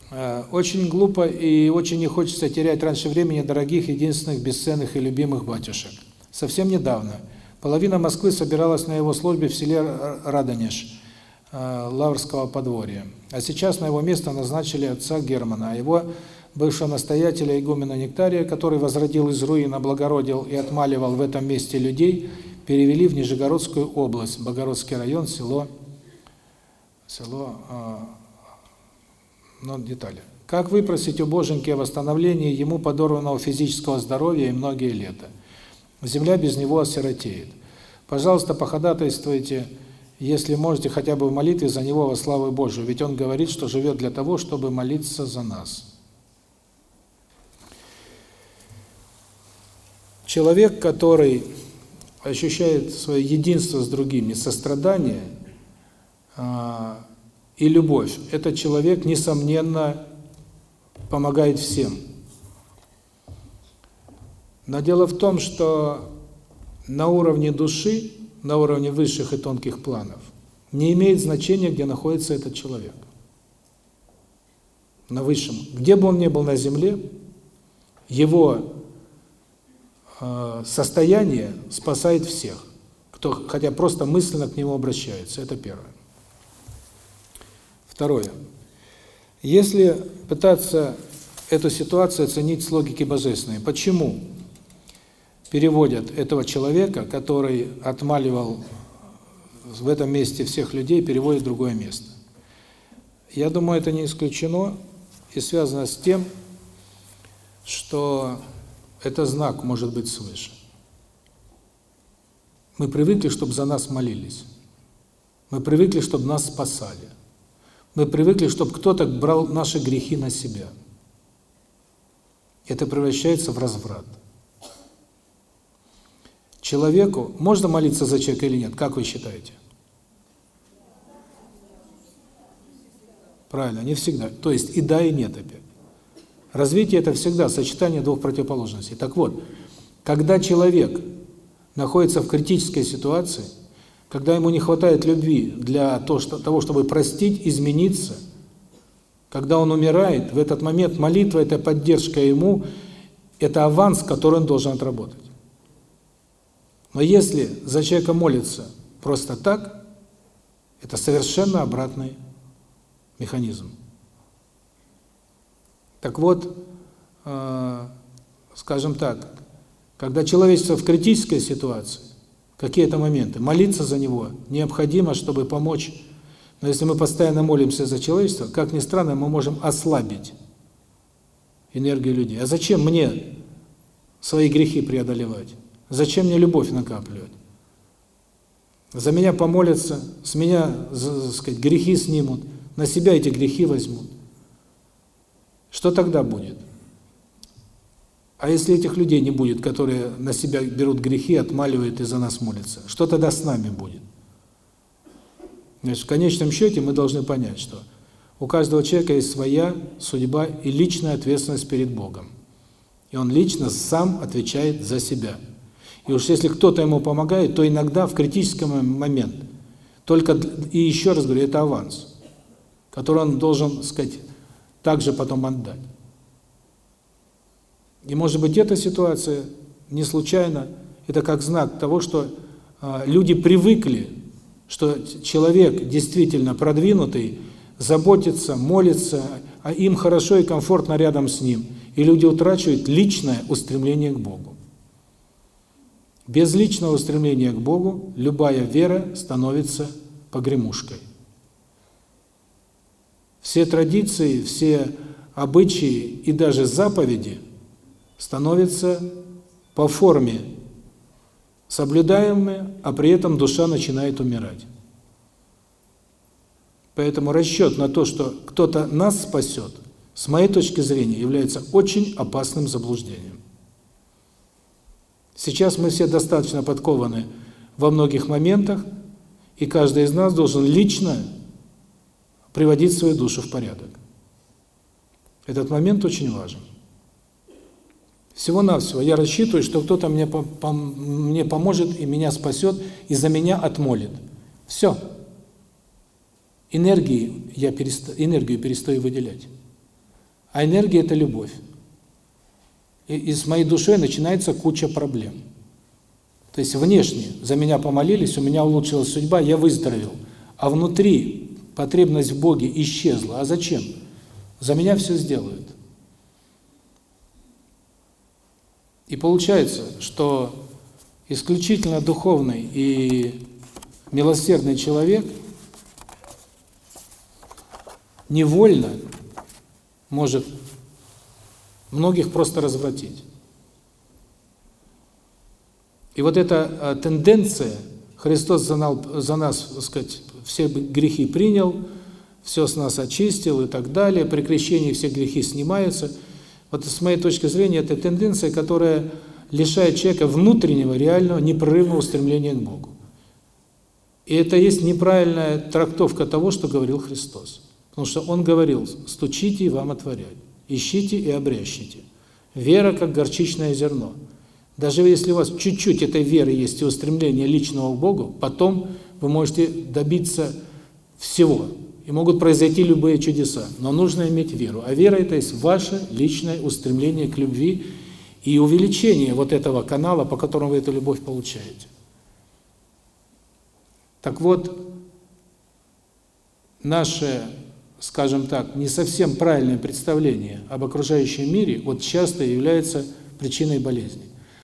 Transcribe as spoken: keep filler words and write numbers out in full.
Очень глупо и очень не хочется терять раньше времени дорогих, единственных, бесценных и любимых батюшек. Совсем недавно половина Москвы собиралась на его службе в селе Радонеж Лаврского подворья. А сейчас на его место назначили отца Германа, а его бывшего настоятеля игумена Нектария, который возродил из руин, облагородил и отмаливал в этом месте людей, перевели в Нижегородскую область, Богородский район, село, село, ну, детали. Как выпросить у Боженьки о восстановлении ему подорванного физического здоровья и многие лета? Земля без него осиротеет. Пожалуйста, походатайствуйте, если можете, хотя бы в молитве за него во славу Божию, ведь он говорит, что живет для того, чтобы молиться за нас. Человек, который ощущает свое единство с другими, сострадание а, и любовь, этот человек, несомненно, помогает всем. Но дело в том, что на уровне души, на уровне высших и тонких планов, не имеет значения, где находится этот человек. На высшем. Где бы он ни был на земле, его э, состояние спасает всех, кто хотя просто мысленно к нему обращается. Это первое. Второе. Если пытаться эту ситуацию оценить с логики божественной, почему переводят этого человека, который отмаливал в этом месте всех людей, переводят в другое место? Я думаю, это не исключено и связано с тем, что это знак может быть свыше. Мы привыкли, чтобы за нас молились. Мы привыкли, чтобы нас спасали. Мы привыкли, чтобы кто-то брал наши грехи на себя. Это превращается в разврат. Человеку можно молиться за человека или нет? Как вы считаете? Правильно, не всегда. То есть и да, и нет опять. Развитие – это всегда сочетание двух противоположностей. Так вот, когда человек находится в критической ситуации, когда ему не хватает любви для того, чтобы простить, измениться, когда он умирает, в этот момент молитва – это поддержка ему, это аванс, который он должен отработать. Но если за человека молится просто так, это совершенно обратный механизм. Так вот, э, скажем так, когда человечество в критической ситуации, какие-то моменты, молиться за него необходимо, чтобы помочь. Но если мы постоянно молимся за человечество, как ни странно, мы можем ослабить энергию людей. А зачем мне свои грехи преодолевать? Зачем мне любовь накапливать? За меня помолятся, с меня, так сказать, грехи снимут, на себя эти грехи возьмут. Что тогда будет? А если этих людей не будет, которые на себя берут грехи, отмаливают и за нас молятся, что тогда с нами будет? Значит, в конечном счете мы должны понять, что у каждого человека есть своя судьба и личная ответственность перед Богом. И он лично сам отвечает за себя. И уж если кто-то ему помогает, то иногда в критический момент, только, и еще раз говорю, это аванс, который он должен, так сказать, также потом отдать. И может быть эта ситуация не случайно, это как знак того, что э, люди привыкли, что человек действительно продвинутый, заботится, молится, а им хорошо и комфортно рядом с ним. И люди утрачивают личное устремление к Богу. Без личного устремления к Богу любая вера становится погремушкой. Все традиции, все обычаи и даже заповеди становятся по форме соблюдаемые, а при этом душа начинает умирать. Поэтому расчет на то, что кто-то нас спасет, с моей точки зрения, является очень опасным заблуждением. Сейчас мы все достаточно подкованы во многих моментах, и каждый из нас должен лично приводить свою душу в порядок. Этот момент очень важен. Всего-навсего я рассчитываю, что кто-то мне, пом мне поможет и меня спасет, и за меня отмолит. Все. Энергии я переста энергию перестаю выделять. А энергия – это любовь. И, и с моей душой начинается куча проблем. То есть внешне за меня помолились, у меня улучшилась судьба, я выздоровел. А внутри потребность в Боге исчезла. А зачем? За меня все сделают. И получается, что исключительно духовный и милосердный человек невольно может многих просто развратить. И вот эта тенденция, Христос за нас, за нас, так сказать, все грехи принял, все с нас очистил и так далее, при крещении все грехи снимаются. Вот с моей точки зрения, это тенденция, которая лишает человека внутреннего, реального, непрерывного устремления к Богу. И это есть неправильная трактовка того, что говорил Христос. Потому что Он говорил: «Стучите, и вам отворят, ищите и обрящите». Вера, как горчичное зерно. Даже если у вас чуть-чуть этой веры есть и устремления личного к Богу, потом вы можете добиться всего. И могут произойти любые чудеса. Но нужно иметь веру. А вера – это есть ваше личное устремление к любви и увеличение вот этого канала, по которому вы эту любовь получаете. Так вот, наше, скажем так, не совсем правильное представление об окружающем мире вот часто является причиной болезни.